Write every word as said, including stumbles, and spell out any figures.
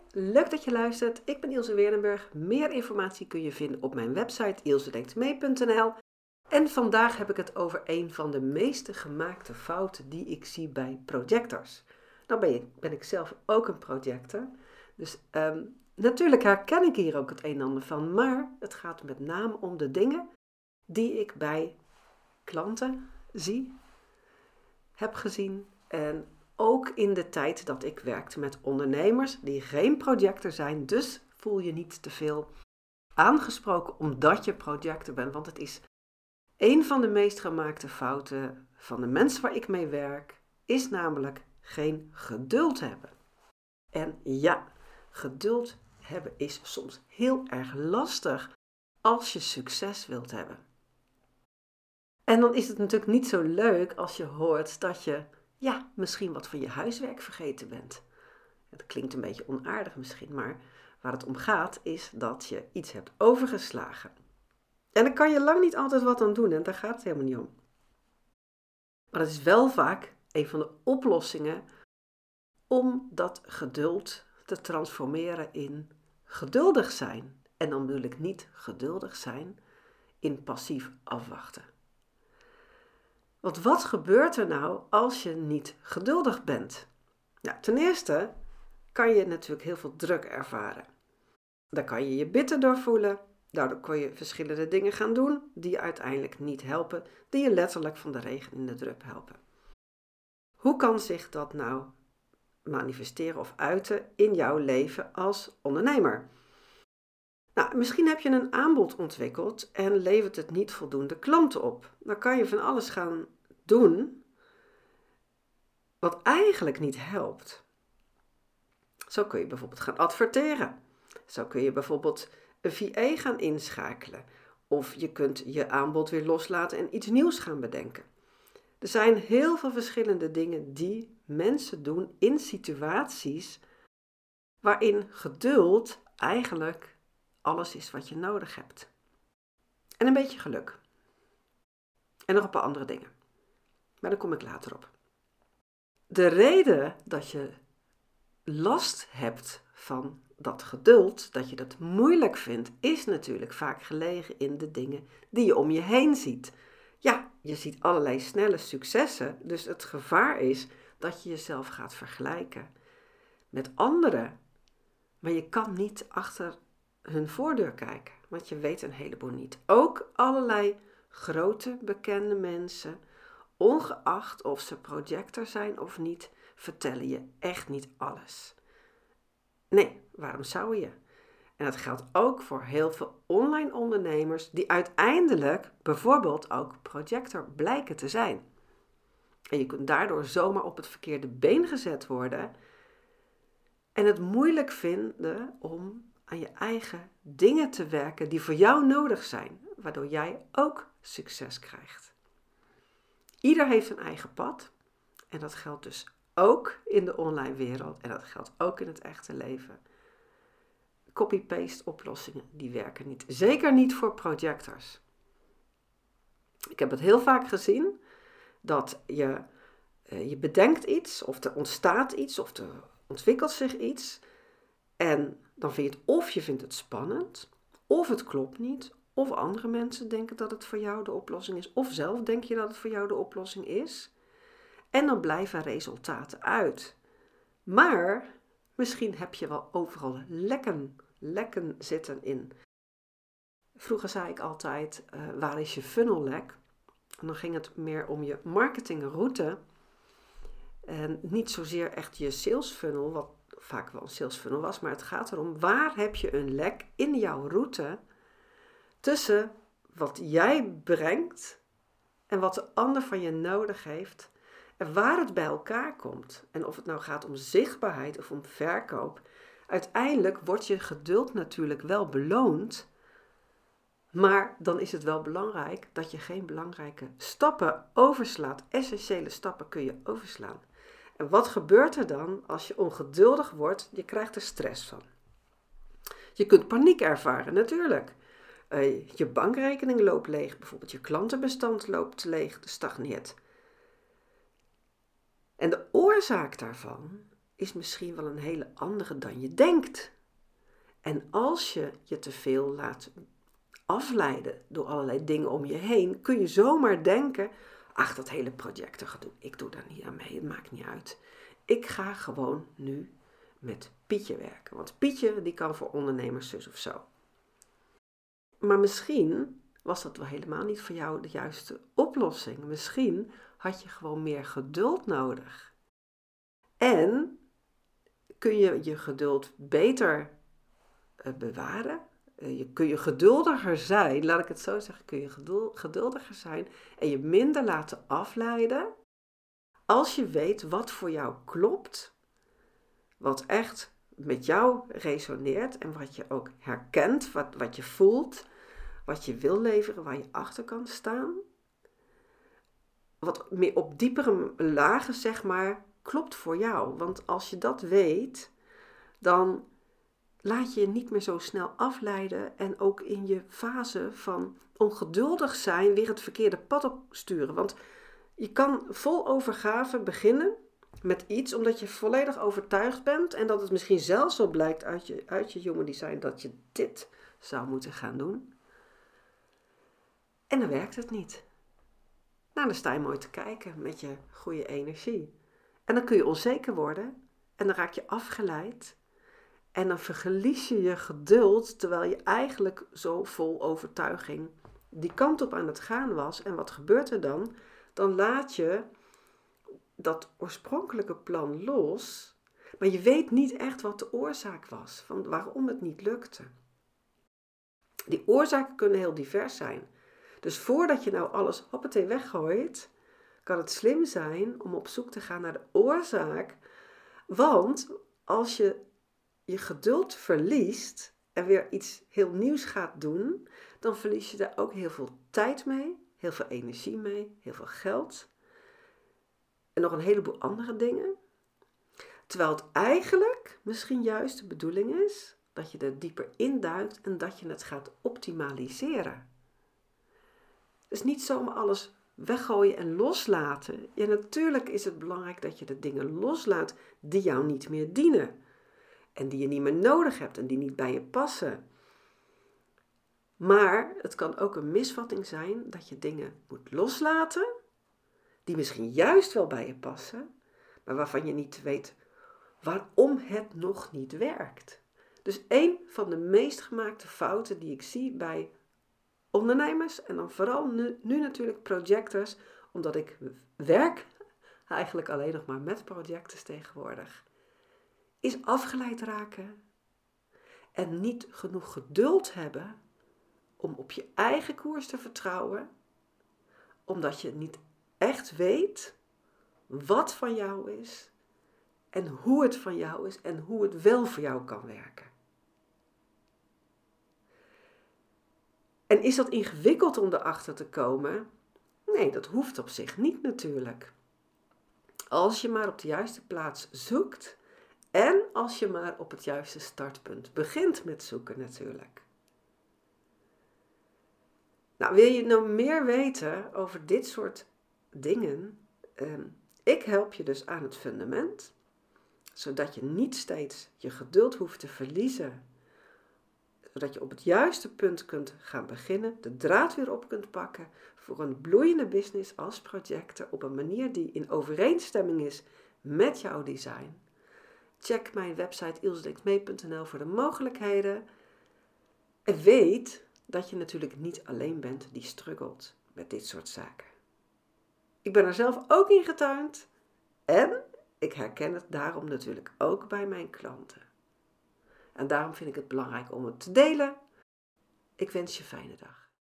leuk dat je luistert. Ik ben Ilse Werenberg. Meer informatie kun je vinden op mijn website ilse denkt mee punt n l. En vandaag heb ik het over een van de meeste gemaakte fouten die ik zie bij projectors. Nou ben, je, ben ik zelf ook een projector. Dus um, natuurlijk herken ik hier ook het een en ander van. Maar het gaat met name om de dingen die ik bij klanten zie, heb gezien. En ook in de tijd dat ik werkte met ondernemers die geen projector zijn. Dus voel je niet te veel aangesproken omdat je projector bent. Want het is een van de meest gemaakte fouten van de mensen waar ik mee werk. Is namelijk geen geduld hebben. En ja, geduld hebben is soms heel erg lastig als je succes wilt hebben. En dan is het natuurlijk niet zo leuk als je hoort dat je ja, misschien wat van je huiswerk vergeten bent. Het klinkt een beetje onaardig misschien, maar waar het om gaat is dat je iets hebt overgeslagen. En daar kan je lang niet altijd wat aan doen en daar gaat het helemaal niet om. Maar het is wel vaak een van de oplossingen om dat geduld te transformeren in geduldig zijn. En dan bedoel ik niet geduldig zijn in passief afwachten. Want wat gebeurt er nou als je niet geduldig bent? Nou, ten eerste kan je natuurlijk heel veel druk ervaren. Daar kan je je bitter door voelen. Daardoor kun je verschillende dingen gaan doen die je uiteindelijk niet helpen, die je letterlijk van de regen in de drup helpen. Hoe kan zich dat nou manifesteren of uiten in jouw leven als ondernemer? Nou, misschien heb je een aanbod ontwikkeld en levert het niet voldoende klanten op. Dan kan je van alles gaan doen wat eigenlijk niet helpt. Zo kun je bijvoorbeeld gaan adverteren. Zo kun je bijvoorbeeld een V A gaan inschakelen. Of je kunt je aanbod weer loslaten en iets nieuws gaan bedenken. Er zijn heel veel verschillende dingen die mensen doen in situaties waarin geduld eigenlijk alles is wat je nodig hebt. En een beetje geluk. En nog een paar andere dingen. Maar daar kom ik later op. De reden dat je last hebt van dat geduld, dat je dat moeilijk vindt, is natuurlijk vaak gelegen in de dingen die je om je heen ziet. Ja, je ziet allerlei snelle successen, dus het gevaar is dat je jezelf gaat vergelijken met anderen. Maar je kan niet achter hun voordeur kijken, want je weet een heleboel niet. Ook allerlei grote bekende mensen, ongeacht of ze projector zijn of niet, vertellen je echt niet alles. Nee, waarom zou je? En dat geldt ook voor heel veel online ondernemers die uiteindelijk bijvoorbeeld ook projector blijken te zijn. En je kunt daardoor zomaar op het verkeerde been gezet worden en het moeilijk vinden om aan je eigen dingen te werken die voor jou nodig zijn, waardoor jij ook succes krijgt. Ieder heeft een eigen pad en dat geldt dus ook in de online wereld en dat geldt ook in het echte leven. Copy-paste oplossingen, die werken niet. Zeker niet voor projectors. Ik heb het heel vaak gezien dat je, je bedenkt iets of er ontstaat iets of er ontwikkelt zich iets en dan vind je het of je vindt het spannend of het klopt niet of andere mensen denken dat het voor jou de oplossing is of zelf denk je dat het voor jou de oplossing is en dan blijven resultaten uit. Maar misschien heb je wel overal lekken, lekken zitten in. Vroeger zei ik altijd, uh, waar is je funnellek? En dan ging het meer om je marketingroute en niet zozeer echt je sales funnel, wat vaak wel een sales funnel was, maar het gaat erom, waar heb je een lek in jouw route tussen wat jij brengt en wat de ander van je nodig heeft en waar het bij elkaar komt. En of het nou gaat om zichtbaarheid of om verkoop, uiteindelijk wordt je geduld natuurlijk wel beloond, maar dan is het wel belangrijk dat je geen belangrijke stappen overslaat. Essentiële stappen kun je overslaan. En wat gebeurt er dan als je ongeduldig wordt? Je krijgt er stress van. Je kunt paniek ervaren, natuurlijk. Uh, je bankrekening loopt leeg, bijvoorbeeld je klantenbestand loopt leeg, stagneert. En de oorzaak daarvan is misschien wel een hele andere dan je denkt. En als je je te veel laat afleiden door allerlei dingen om je heen, kun je zomaar denken, ach, dat hele projectengedoe, ik doe daar niet aan mee, het maakt niet uit. Ik ga gewoon nu met Pietje werken, want Pietje die kan voor ondernemers zus of zo. Maar misschien was dat wel helemaal niet voor jou de juiste oplossing. Misschien had je gewoon meer geduld nodig. En kun je je geduld beter uh, bewaren. Uh, je, kun je geduldiger zijn, laat ik het zo zeggen, kun je gedul, geduldiger zijn en je minder laten afleiden als je weet wat voor jou klopt, wat echt met jou resoneert en wat je ook herkent, wat, wat je voelt, wat je wil leveren, waar je achter kan staan. Wat meer op diepere lagen, zeg maar, klopt voor jou. Want als je dat weet, dan laat je je niet meer zo snel afleiden en ook in je fase van ongeduldig zijn weer het verkeerde pad op sturen. Want je kan vol overgave beginnen met iets omdat je volledig overtuigd bent en dat het misschien zelfs zo blijkt uit je, uit je human design dat je dit zou moeten gaan doen. En dan werkt het niet. Nou, dan sta je mooi te kijken met je goede energie. En dan kun je onzeker worden en dan raak je afgeleid. En dan verlies je je geduld terwijl je eigenlijk zo vol overtuiging die kant op aan het gaan was. En wat gebeurt er dan? Dan laat je dat oorspronkelijke plan los, maar je weet niet echt wat de oorzaak was, van waarom het niet lukte. Die oorzaken kunnen heel divers zijn. Dus voordat je nou alles hoppatee weggooit, kan het slim zijn om op zoek te gaan naar de oorzaak. Want als je je geduld verliest en weer iets heel nieuws gaat doen, dan verlies je daar ook heel veel tijd mee, heel veel energie mee, heel veel geld en nog een heleboel andere dingen. Terwijl het eigenlijk misschien juist de bedoeling is dat je er dieper induikt en dat je het gaat optimaliseren. Dus niet zomaar alles weggooien en loslaten. Ja, natuurlijk is het belangrijk dat je de dingen loslaat die jou niet meer dienen. En die je niet meer nodig hebt en die niet bij je passen. Maar het kan ook een misvatting zijn dat je dingen moet loslaten, die misschien juist wel bij je passen, maar waarvan je niet weet waarom het nog niet werkt. Dus een van de meest gemaakte fouten die ik zie bij ondernemers, en dan vooral nu, nu natuurlijk projectors, omdat ik werk eigenlijk alleen nog maar met projectors tegenwoordig, is afgeleid raken en niet genoeg geduld hebben om op je eigen koers te vertrouwen, omdat je niet echt weet wat van jou is en hoe het van jou is en hoe het wel voor jou kan werken. En is dat ingewikkeld om erachter te komen? Nee, dat hoeft op zich niet natuurlijk. Als je maar op de juiste plaats zoekt en als je maar op het juiste startpunt begint met zoeken natuurlijk. Nou, wil je nou meer weten over dit soort dingen? Uh, ik help je dus aan het fundament, zodat je niet steeds je geduld hoeft te verliezen, zodat je op het juiste punt kunt gaan beginnen, de draad weer op kunt pakken voor een bloeiende business als projector op een manier die in overeenstemming is met jouw design. Check mijn website ilse denkt mee punt n l voor de mogelijkheden. En weet dat je natuurlijk niet alleen bent die struggelt met dit soort zaken. Ik ben er zelf ook in getuind en ik herken het daarom natuurlijk ook bij mijn klanten. En daarom vind ik het belangrijk om het te delen. Ik wens je een fijne dag.